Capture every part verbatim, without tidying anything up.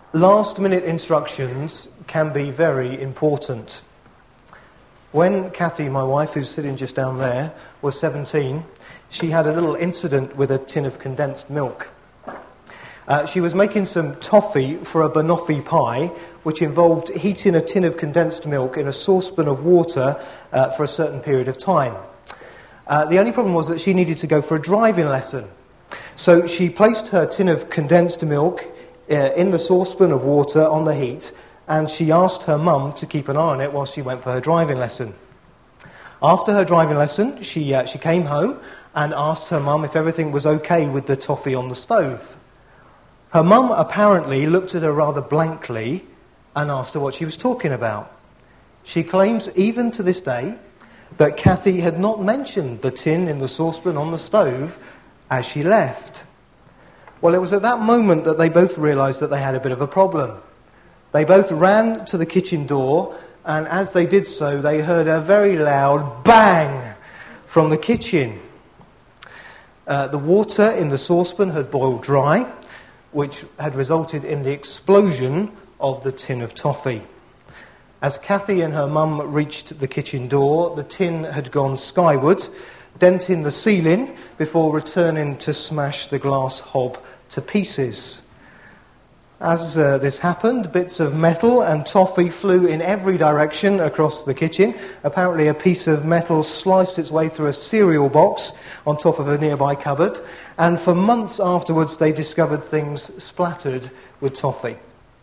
Last-minute instructions can be very important. When Kathy, my wife, who's sitting just down there, was seventeen, she had a little incident with a tin of condensed milk. Uh, she was making some toffee for a banoffee pie, which involved heating a tin of condensed milk in a saucepan of water uh, for a certain period of time. Uh, the only problem was that she needed to go for a driving lesson. So she placed her tin of condensed milk uh, in the saucepan of water on the heat, and she asked her mum to keep an eye on it while she went for her driving lesson. After her driving lesson, she uh, she came home and asked her mum if everything was okay with the toffee on the stove. Her mum apparently looked at her rather blankly and asked her what she was talking about. She claims, even to this day, that Kathy had not mentioned the tin in the saucepan on the stove as she left. Well, it was at that moment that they both realised that they had a bit of a problem. They both ran to the kitchen door, and as they did so, they heard a very loud bang from the kitchen. Uh, the water in the saucepan had boiled dry, which had resulted in the explosion of the tin of toffee. As Kathy and her mum reached the kitchen door, the tin had gone skyward, denting the ceiling before returning to smash the glass hob to pieces. As uh, this happened, bits of metal and toffee flew in every direction across the kitchen. Apparently a piece of metal sliced its way through a cereal box on top of a nearby cupboard, and for months afterwards they discovered things splattered with toffee.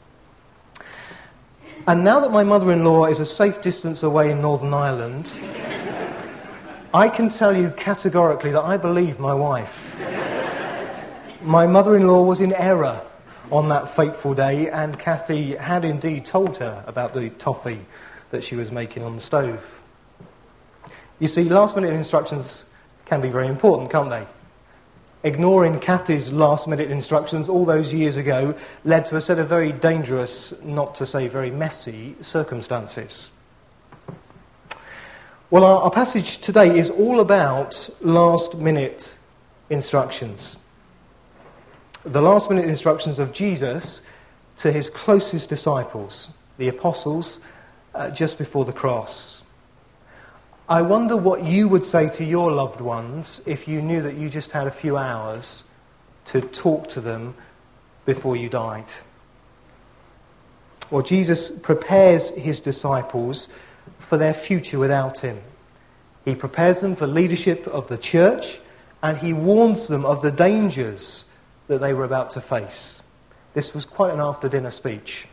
And now that my mother-in-law is a safe distance away in Northern Ireland, I can tell you categorically that I believe my wife. My mother-in-law was in error on that fateful day, and Kathy had indeed told her about the toffee that she was making on the stove. You see, last-minute instructions can be very important, can't they? Ignoring Kathy's last-minute instructions all those years ago led to a set of very dangerous, not to say very messy, circumstances. Well, our, our passage today is all about last-minute instructions. The last-minute instructions of Jesus to his closest disciples, the apostles, uh, just before the cross. I wonder what you would say to your loved ones if you knew that you just had a few hours to talk to them before you died. Well, Jesus prepares his disciples for their future without him. He prepares them for leadership of the church, and he warns them of the dangers that they were about to face. This was quite an after-dinner speech.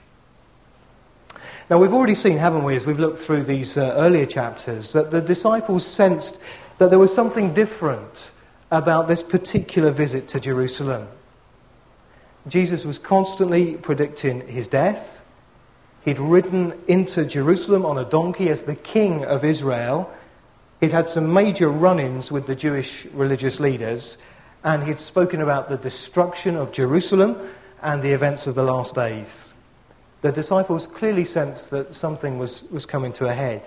Now, we've already seen, haven't we, as we've looked through these uh, earlier chapters, that the disciples sensed that there was something different about this particular visit to Jerusalem. Jesus was constantly predicting his death. He'd ridden into Jerusalem on a donkey as the king of Israel. He'd had some major run-ins with the Jewish religious leaders, and he'd spoken about the destruction of Jerusalem and the events of the last days. The disciples clearly sensed that something was, was coming to a head.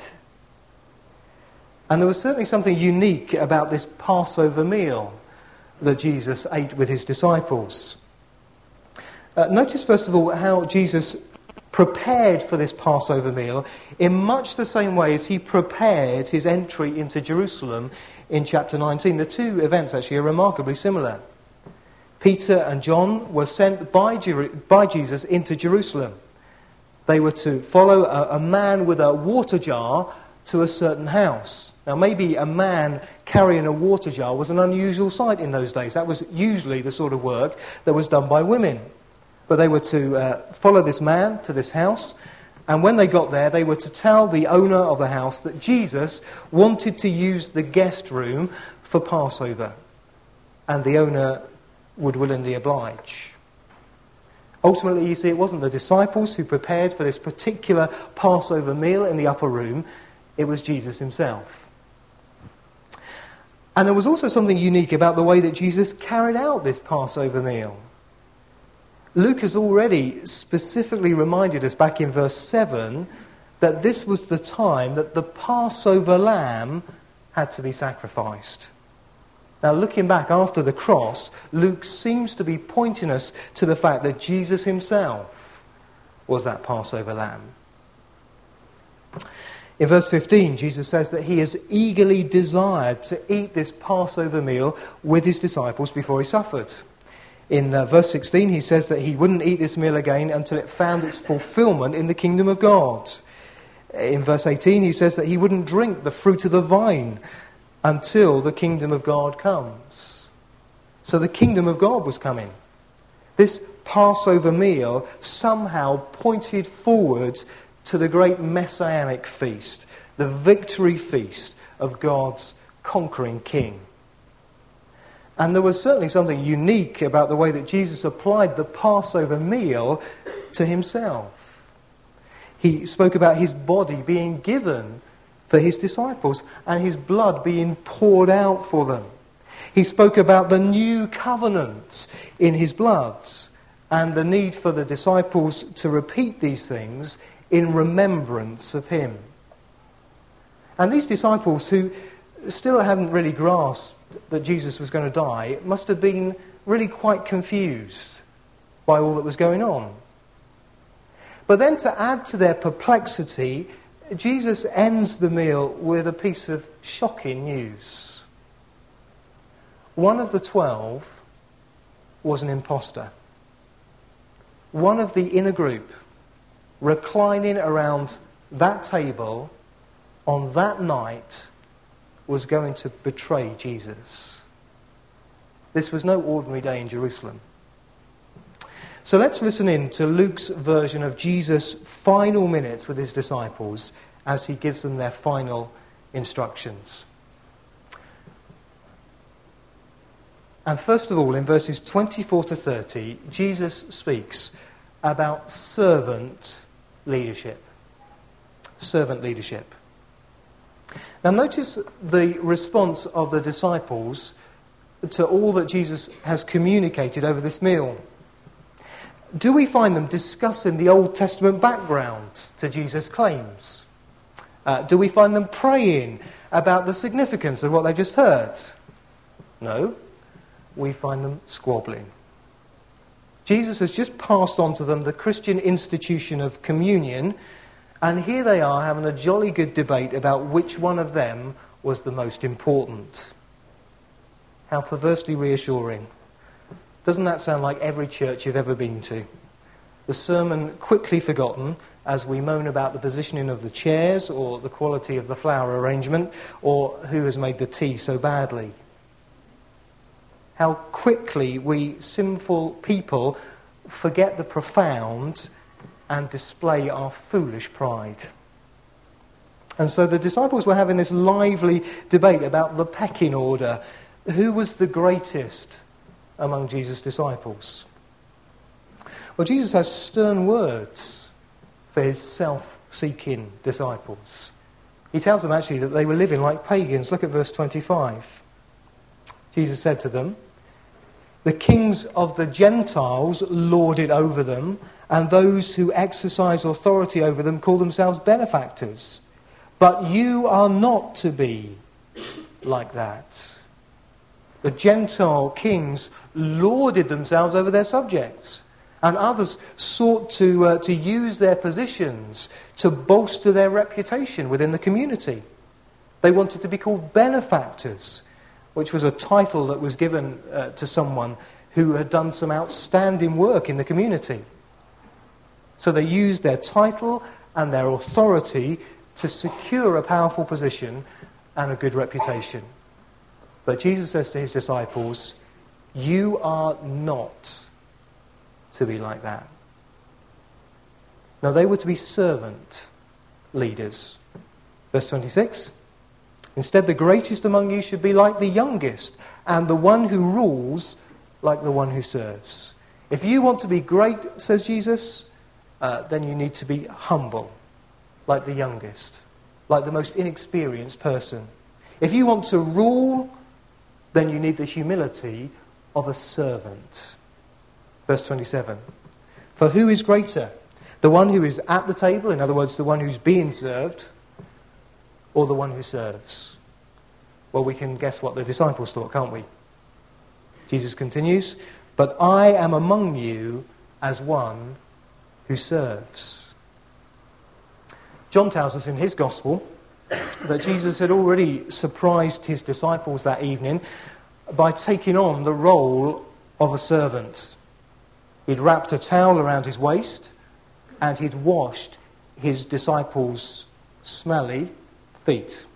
And there was certainly something unique about this Passover meal that Jesus ate with his disciples. Uh, notice, first of all, how Jesus prepared for this Passover meal in much the same way as he prepared his entry into Jerusalem in chapter nineteen. The two events actually are remarkably similar. Peter and John were sent by, Jer- by Jesus into Jerusalem. They were to follow a, a man with a water jar to a certain house. Now, maybe a man carrying a water jar was an unusual sight in those days. That was usually the sort of work that was done by women. But they were to uh, follow this man to this house, and when they got there, they were to tell the owner of the house that Jesus wanted to use the guest room for Passover, and the owner would willingly oblige. Ultimately, you see, it wasn't the disciples who prepared for this particular Passover meal in the upper room, it was Jesus himself. And there was also something unique about the way that Jesus carried out this Passover meal. Luke has already specifically reminded us back in verse seven that this was the time that the Passover lamb had to be sacrificed. Now, looking back after the cross, Luke seems to be pointing us to the fact that Jesus himself was that Passover lamb. In verse fifteen, Jesus says that he has eagerly desired to eat this Passover meal with his disciples before he suffered. In uh, verse sixteen, he says that he wouldn't eat this meal again until it found its fulfillment in the kingdom of God. In verse eighteen, he says that he wouldn't drink the fruit of the vine until the kingdom of God comes. So the kingdom of God was coming. This Passover meal somehow pointed forward to the great messianic feast, the victory feast of God's conquering king. And there was certainly something unique about the way that Jesus applied the Passover meal to himself. He spoke about his body being given for his disciples and his blood being poured out for them. He spoke about the new covenant in his blood and the need for the disciples to repeat these things in remembrance of him. And these disciples, who still hadn't really grasped that Jesus was going to die, must have been really quite confused by all that was going on. But then, to add to their perplexity, Jesus ends the meal with a piece of shocking news. One of the twelve was an imposter. One of the inner group, reclining around that table on that night, was going to betray Jesus. This was no ordinary day in Jerusalem. So let's listen in to Luke's version of Jesus' final minutes with his disciples as he gives them their final instructions. And first of all, in verses twenty-four to thirty, Jesus speaks about servant leadership. Servant leadership. Now notice the response of the disciples to all that Jesus has communicated over this meal. Do we find them discussing the Old Testament background to Jesus' claims? Uh, do we find them praying about the significance of what they've just heard? No. We find them squabbling. Jesus has just passed on to them the Christian institution of communion, and here they are having a jolly good debate about which one of them was the most important. How perversely reassuring. Doesn't that sound like every church you've ever been to? The sermon quickly forgotten as we moan about the positioning of the chairs or the quality of the flower arrangement or who has made the tea so badly. How quickly we sinful people forget the profound and display our foolish pride. And so the disciples were having this lively debate about the pecking order. Who was the greatest among Jesus' disciples? Well, Jesus has stern words for his self-seeking disciples. He tells them actually that they were living like pagans. Look at verse twenty-five. Jesus said to them, "The kings of the Gentiles lord it over them, and those who exercise authority over them call themselves benefactors. But you are not to be like that." The Gentile kings lorded themselves over their subjects, and others sought to, uh, to use their positions to bolster their reputation within the community. They wanted to be called benefactors, which was a title that was given uh, to someone who had done some outstanding work in the community. So they used their title and their authority to secure a powerful position and a good reputation. But Jesus says to his disciples, you are not to be like that. Now they were to be servant leaders. Verse twenty-six, instead the greatest among you should be like the youngest, and the one who rules like the one who serves. If you want to be great, says Jesus, uh, then you need to be humble, like the youngest, like the most inexperienced person. If you want to rule, then you need the humility of a servant. Verse twenty-seven, for who is greater? The one who is at the table, in other words, the one who's being served, or the one who serves? Well, we can guess what the disciples thought, can't we? Jesus continues, but I am among you as one who serves. John tells us in his Gospel that Jesus had already surprised his disciples that evening by taking on the role of a servant. He'd wrapped a towel around his waist and he'd washed his disciples' smelly feet.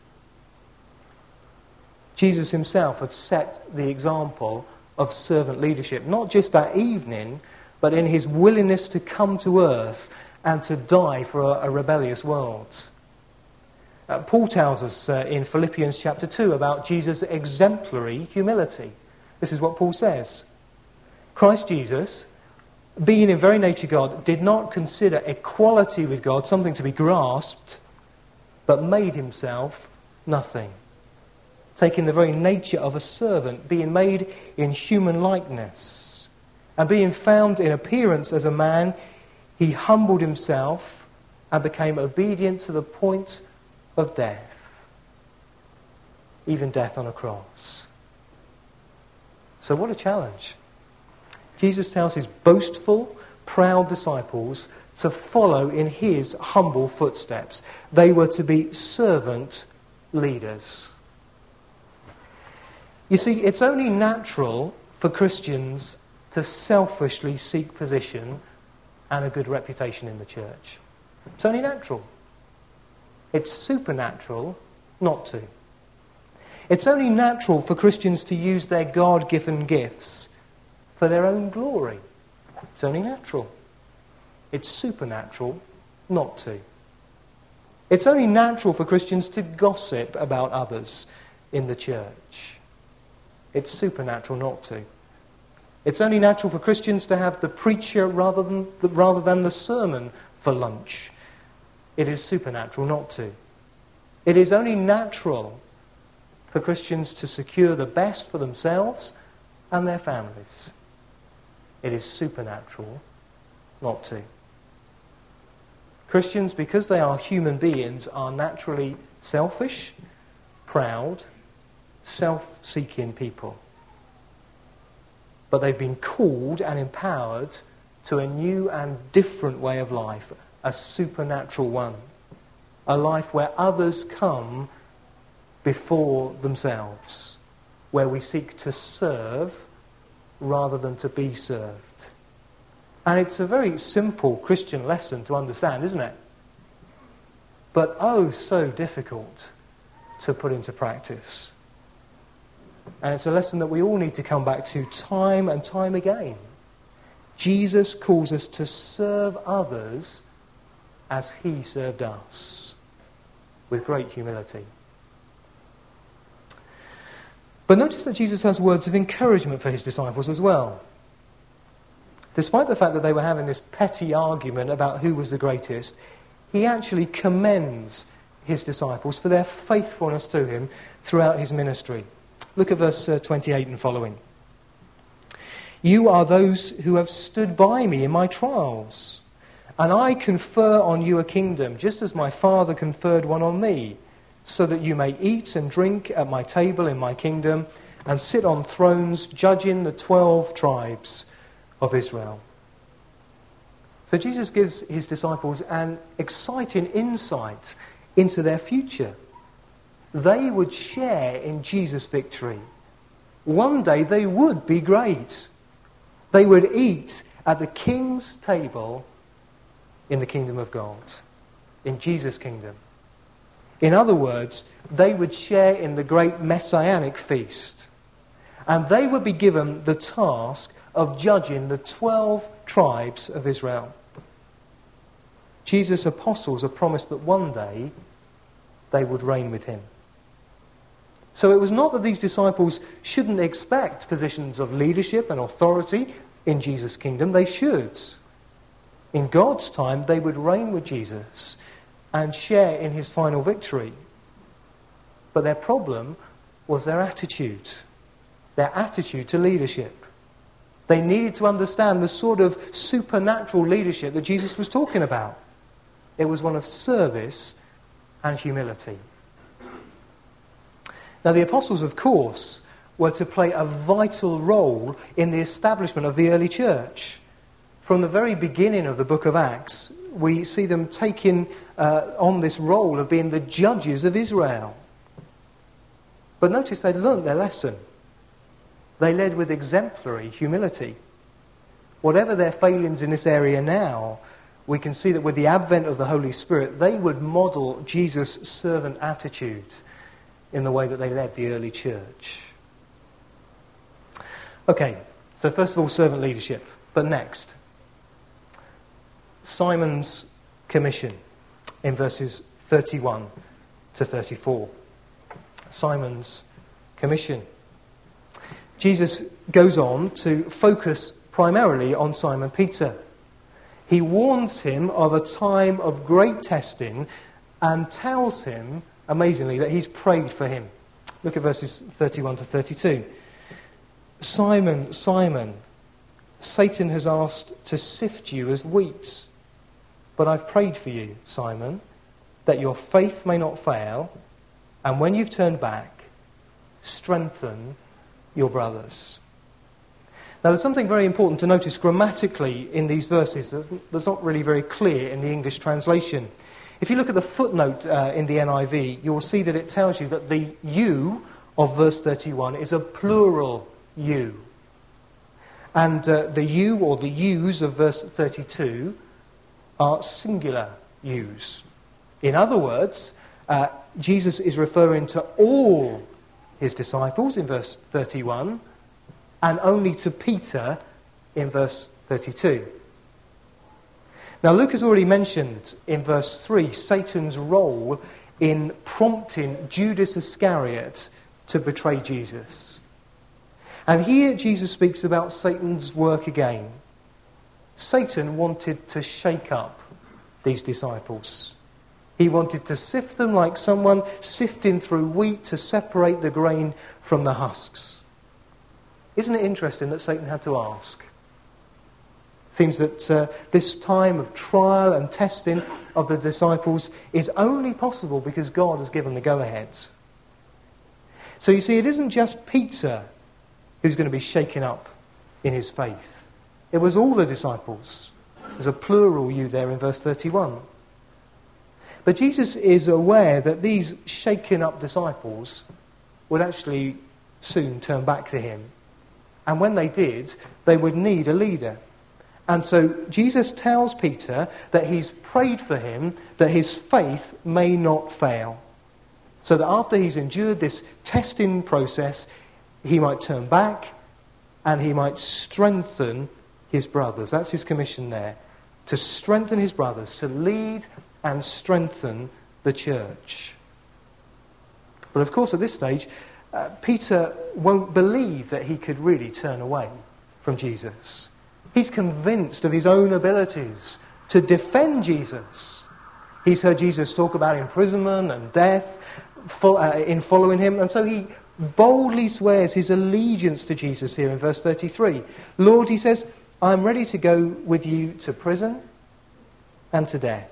Jesus himself had set the example of servant leadership, not just that evening, but in his willingness to come to earth and to die for a, a rebellious world. Uh, Paul tells us uh, in Philippians chapter two about Jesus' exemplary humility. This is what Paul says. Christ Jesus, being in very nature God, did not consider equality with God something to be grasped, but made himself nothing, taking the very nature of a servant, being made in human likeness, and being found in appearance as a man, he humbled himself and became obedient to the point of death, even death on a cross. So what a challenge. Jesus tells his boastful, proud disciples to follow in his humble footsteps. They were to be servant leaders. You see, it's only natural for Christians to selfishly seek position and a good reputation in the church. It's only natural. It's supernatural not to. It's only natural for Christians to use their God-given gifts for their own glory. It's only natural. It's supernatural not to. It's only natural for Christians to gossip about others in the church. It's supernatural not to. It's only natural for Christians to have the preacher rather than, rather than the sermon for lunch. It is supernatural not to. It is only natural for Christians to secure the best for themselves and their families. It is supernatural not to. Christians, because they are human beings, are naturally selfish, proud, self-seeking people. But they've been called and empowered to a new and different way of life, a supernatural one, a life where others come before themselves, where we seek to serve rather than to be served. And it's a very simple Christian lesson to understand, isn't it? But oh, so difficult to put into practice. And it's a lesson that we all need to come back to time and time again. Jesus calls us to serve others as he served us, with great humility. But notice that Jesus has words of encouragement for his disciples as well. Despite the fact that they were having this petty argument about who was the greatest, he actually commends his disciples for their faithfulness to him throughout his ministry. Look at verse uh, twenty-eight and following. You are those who have stood by me in my trials, and I confer on you a kingdom, just as my Father conferred one on me, so that you may eat and drink at my table in my kingdom, and sit on thrones judging the twelve tribes of Israel. So Jesus gives his disciples an exciting insight into their future. They would share in Jesus' victory. One day they would be great. They would eat at the king's table in the kingdom of God, in Jesus' kingdom. In other words, they would share in the great messianic feast. And they would be given the task of judging the twelve tribes of Israel. Jesus' apostles are promised that one day they would reign with him. So it was not that these disciples shouldn't expect positions of leadership and authority in Jesus' kingdom. They should. In God's time, they would reign with Jesus and share in his final victory. But their problem was their attitude, their attitude to leadership. They needed to understand the sort of supernatural leadership that Jesus was talking about. It was one of service and humility. Now, the apostles, of course, were to play a vital role in the establishment of the early church. from the very beginning of the book of Acts, we see them taking uh, on this role of being the judges of Israel. But notice they'd learnt their lesson. They led with exemplary humility. Whatever their failings in this area now, we can see that with the advent of the Holy Spirit, they would model Jesus' servant attitude in the way that they led the early church. Okay, so first of all, servant leadership. But next, Simon's commission in verses thirty-one to thirty-four. Simon's commission. Jesus goes on to focus primarily on Simon Peter. He warns him of a time of great testing and tells him, amazingly, that he's prayed for him. Look at verses thirty-one to thirty-two. Simon, Simon, Satan has asked to sift you as wheat. But I've prayed for you, Simon, that your faith may not fail, and when you've turned back, strengthen your brothers. Now, there's something very important to notice grammatically in these verses that's not really very clear in the English translation. If you look at the footnote uh, in the N I V, you will see that it tells you that the you of verse thirty-one is a plural you. And uh, the you or the yous of verse thirty-two are singular yous. In other words, uh, Jesus is referring to all his disciples in verse thirty-one and only to Peter in verse thirty-two. Now, Luke has already mentioned in verse three Satan's role in prompting Judas Iscariot to betray Jesus. And here Jesus speaks about Satan's work again. Satan wanted to shake up these disciples. He wanted to sift them like someone sifting through wheat to separate the grain from the husks. Isn't it interesting that Satan had to ask? Seems that uh, this time of trial and testing of the disciples is only possible because God has given the go-ahead. So you see, it isn't just Peter who's going to be shaken up in his faith. It was all the disciples. There's a plural you there in verse thirty-one. But Jesus is aware that these shaken up disciples would actually soon turn back to him. And when they did, they would need a leader. And so Jesus tells Peter that he's prayed for him, that his faith may not fail. So that after he's endured this testing process, he might turn back and he might strengthen his brothers. That's his commission there. To strengthen his brothers, to lead and strengthen the church. But of course at this stage, uh, Peter won't believe that he could really turn away from Jesus. He's convinced of his own abilities to defend Jesus. He's heard Jesus talk about imprisonment and death in following him, and so he boldly swears his allegiance to Jesus here in verse thirty-three. Lord, he says, I'm ready to go with you to prison and to death.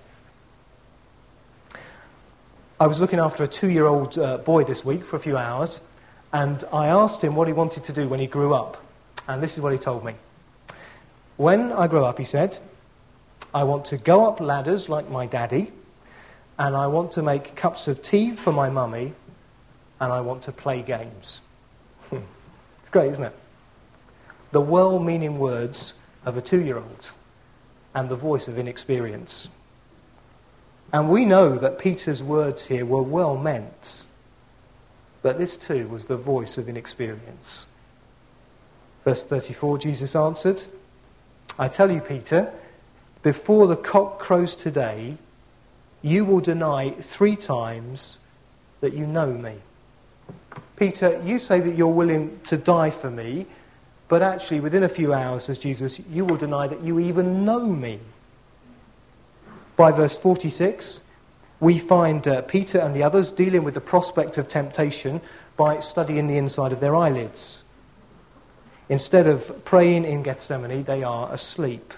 I was looking after a two-year-old uh, boy this week for a few hours, and I asked him what he wanted to do when he grew up. And this is what he told me. When I grow up, he said, I want to go up ladders like my daddy, and I want to make cups of tea for my mummy, and I want to play games. It's great, isn't it? The well-meaning words of a two-year-old and the voice of inexperience. And we know that Peter's words here were well meant, but this too was the voice of inexperience. Verse thirty-four, Jesus answered, I tell you, Peter, before the cock crows today, you will deny three times that you know me. Peter, you say that you're willing to die for me, but actually within a few hours, says Jesus, you will deny that you even know me. By verse forty-six, we find uh, Peter and the others dealing with the prospect of temptation by studying the inside of their eyelids. Instead of praying in Gethsemane, they are asleep.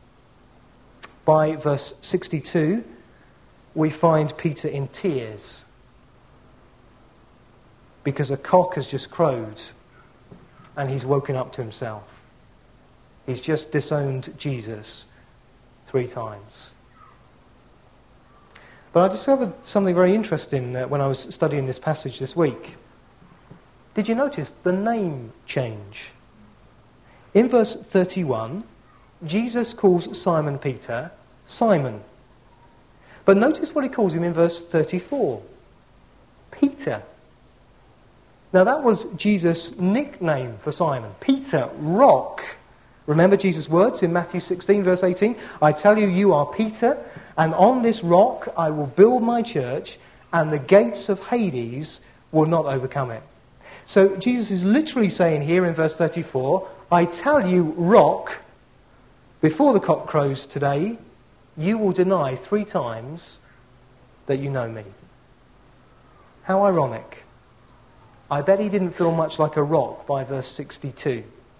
By verse sixty-two, we find Peter in tears because a cock has just crowed and he's woken up to himself. He's just disowned Jesus three times. But I discovered something very interesting uh, when I was studying this passage this week. Did you notice the name change? In verse thirty-one, Jesus calls Simon Peter Simon. But notice what he calls him in verse thirty-four. Peter. Now that was Jesus' nickname for Simon. Peter, rock. Remember Jesus' words in Matthew sixteen, verse eighteen? I tell you, you are Peter, and on this rock I will build my church, and the gates of Hades will not overcome it. So Jesus is literally saying here in verse thirty-four, I tell you, rock, before the cock crows today, you will deny three times that you know me. How ironic. I bet he didn't feel much like a rock by verse sixty-two.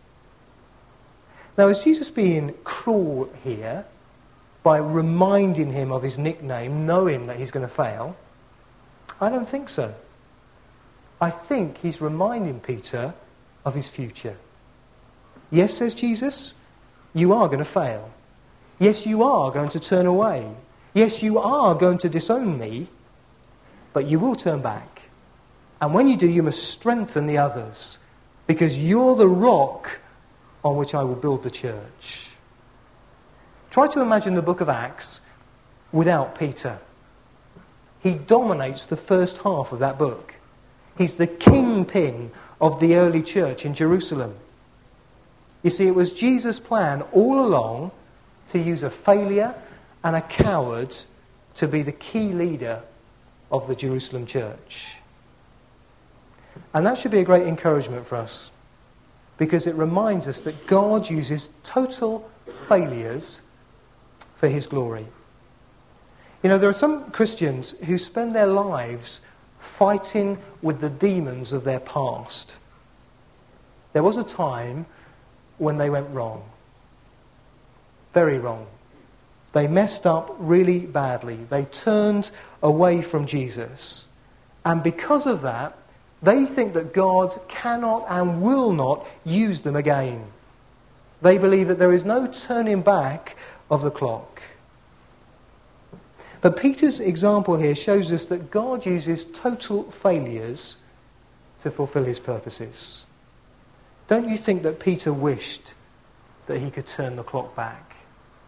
Now, is Jesus being cruel here by reminding him of his nickname, knowing that he's going to fail? I don't think so. I think he's reminding Peter of his future. Yes, says Jesus, you are going to fail. Yes, you are going to turn away. Yes, you are going to disown me, but you will turn back. And when you do, you must strengthen the others, because you're the rock on which I will build the church. Try to imagine the book of Acts without Peter. He dominates the first half of that book. He's the kingpin of the early church in Jerusalem. You see, it was Jesus' plan all along to use a failure and a coward to be the key leader of the Jerusalem church. And that should be a great encouragement for us, because it reminds us that God uses total failures for his glory. You know, there are some Christians who spend their lives fighting with the demons of their past. There was a time when they went wrong. Very wrong. They messed up really badly. They turned away from Jesus. And because of that, they think that God cannot and will not use them again. They believe that there is no turning back of the clock. But Peter's example here shows us that God uses total failures to fulfill his purposes. Don't you think that Peter wished that he could turn the clock back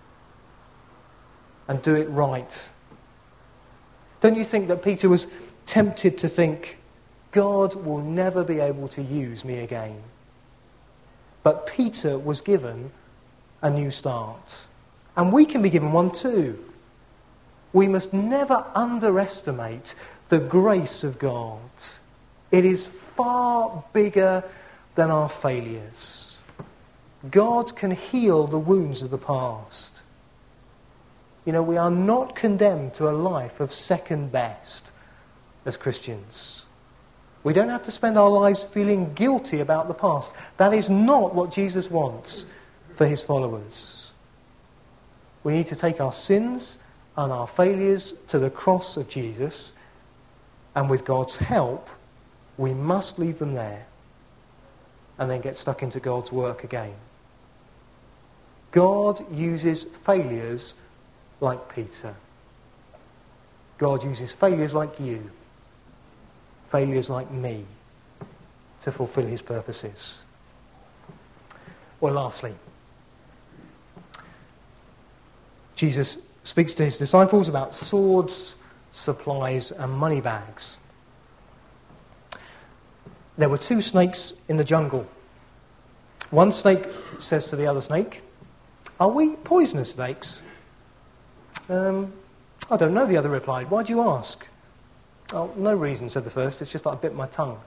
and do it right? Don't you think that Peter was tempted to think, God will never be able to use me again? But Peter was given a new start. And we can be given one too. We must never underestimate the grace of God. It is far bigger than our failures. God can heal the wounds of the past. You know, we are not condemned to a life of second best as Christians. We don't have to spend our lives feeling guilty about the past. That is not what Jesus wants for his followers. We need to take our sins and our failures to the cross of Jesus, and with God's help, we must leave them there and then get stuck into God's work again. God uses failures like Peter. God uses failures like you, failures like me, to fulfill his purposes. Well, lastly, Jesus speaks to his disciples about swords, supplies, and money bags. There were two snakes in the jungle. One snake says to the other snake, "Are we poisonous snakes?" Um, I don't know, the other replied. "Why do you ask?" "Oh, no reason," said the first. "It's just that I bit my tongue."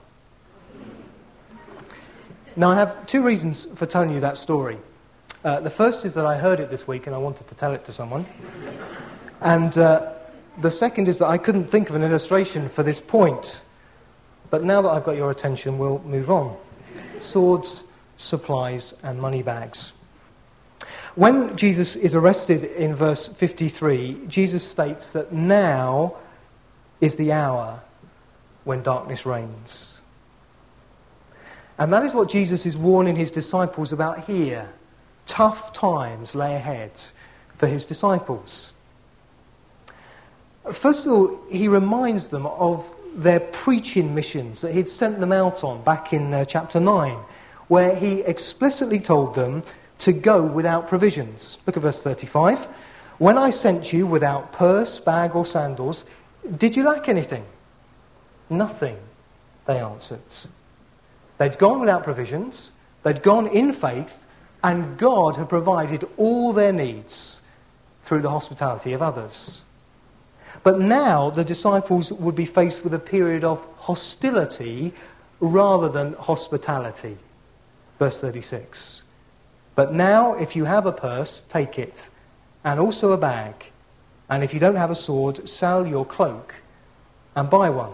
Now, I have two reasons for telling you that story. Uh, the first is that I heard it this week and I wanted to tell it to someone. And uh, the second is that I couldn't think of an illustration for this point. But now that I've got your attention, we'll move on. Swords, supplies, and money bags. When Jesus is arrested in verse fifty-three, Jesus states that now is the hour when darkness reigns. And that is what Jesus is warning his disciples about here. tough times lay ahead for his disciples. First of all, he reminds them of their preaching missions that he'd sent them out on back in uh, chapter nine, where he explicitly told them to go without provisions. Look at verse thirty-five. When I sent you without purse, bag or sandals, did you lack anything? Nothing, they answered. They'd gone without provisions, they'd gone in faith, and God had provided all their needs through the hospitality of others. But now the disciples would be faced with a period of hostility rather than hospitality. Verse thirty-six. But now if you have a purse, take it, and also a bag. And if you don't have a sword, sell your cloak and buy one.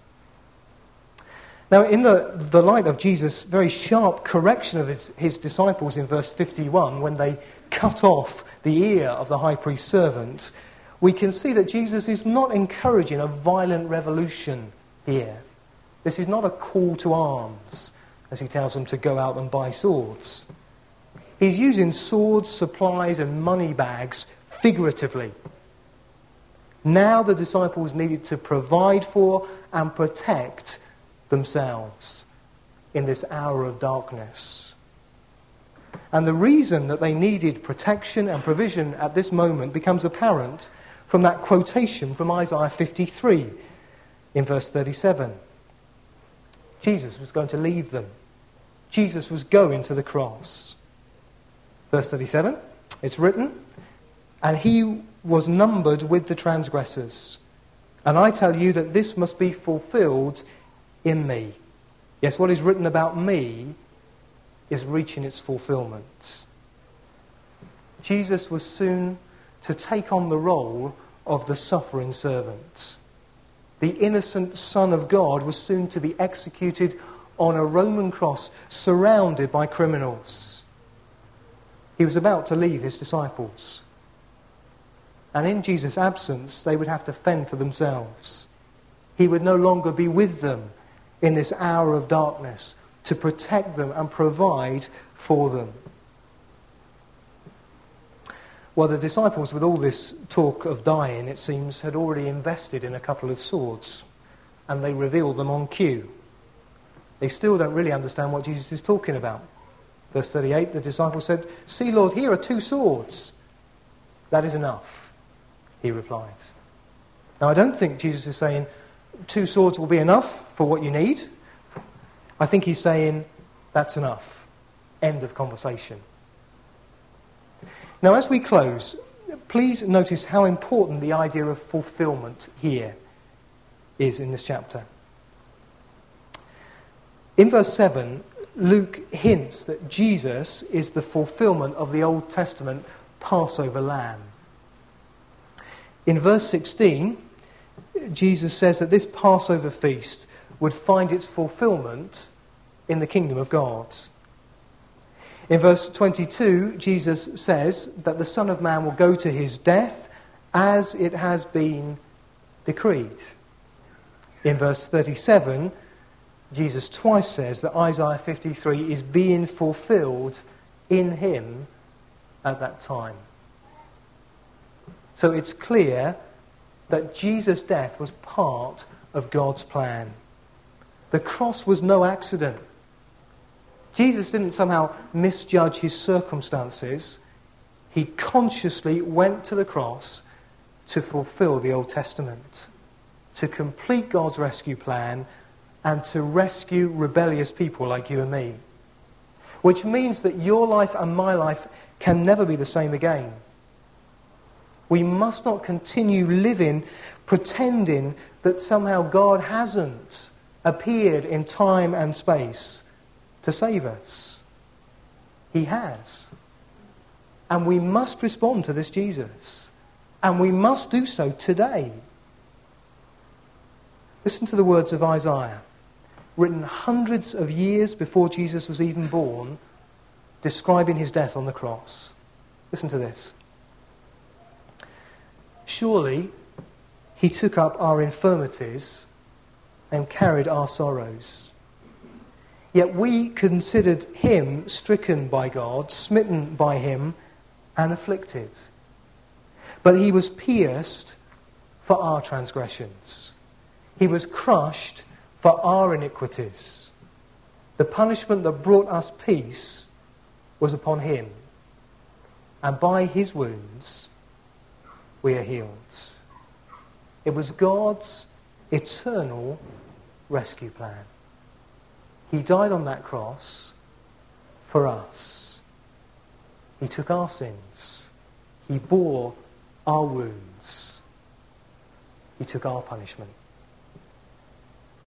Now, in the, the light of Jesus' very sharp correction of his, his disciples in verse fifty-one, when they cut off the ear of the high priest's servant, we can see that Jesus is not encouraging a violent revolution here. This is not a call to arms, as he tells them to go out and buy swords. He's using swords, supplies, and money bags figuratively. Now the disciples needed to provide for and protect themselves in this hour of darkness. And the reason that they needed protection and provision at this moment becomes apparent from that quotation from Isaiah fifty-three in verse thirty-seven. Jesus was going to leave them. Jesus was going to the cross. Verse thirty-seven, it's written, and he was numbered with the transgressors. And I tell you that this must be fulfilled in me. Yes, what is written about me is reaching its fulfillment. Jesus was soon to take on the role of the suffering servant. The innocent Son of God was soon to be executed on a Roman cross, surrounded by criminals. He was about to leave his disciples. And in Jesus' absence, they would have to fend for themselves. He would no longer be with them in this hour of darkness to protect them and provide for them. Well, the disciples, with all this talk of dying, it seems, had already invested in a couple of swords, and they revealed them on cue. They still don't really understand what Jesus is talking about. Verse thirty-eight, the disciples said, "See, Lord, here are two swords." "That is enough," he replies. Now, I don't think Jesus is saying two swords will be enough for what you need. I think he's saying that's enough. End of conversation. Now, as we close, please notice how important the idea of fulfillment here is in this chapter. In verse seven, Luke hints that Jesus is the fulfillment of the Old Testament Passover lamb. In verse sixteen, Jesus says that this Passover feast would find its fulfillment in the kingdom of God. In verse twenty-two, Jesus says that the Son of Man will go to his death as it has been decreed. In verse thirty-seven, Jesus twice says that Isaiah fifty-three is being fulfilled in him at that time. So it's clear that Jesus' death was part of God's plan. The cross was no accident. Jesus didn't somehow misjudge his circumstances. He consciously went to the cross to fulfill the Old Testament, to complete God's rescue plan, and to rescue rebellious people like you and me. Which means that your life and my life can never be the same again. We must not continue living pretending that somehow God hasn't appeared in time and space to save us. He has. And we must respond to this Jesus. And we must do so today. Listen to the words of Isaiah, written hundreds of years before Jesus was even born, describing his death on the cross. Listen to this. "Surely he took up our infirmities and carried our sorrows. Yet we considered him stricken by God, smitten by him, and afflicted. But he was pierced for our transgressions. He was crushed for our iniquities. The punishment that brought us peace was upon him. And by his wounds we are healed. It was God's eternal rescue plan. He died on that cross for us. He took our sins. He bore our wounds. He took our punishment.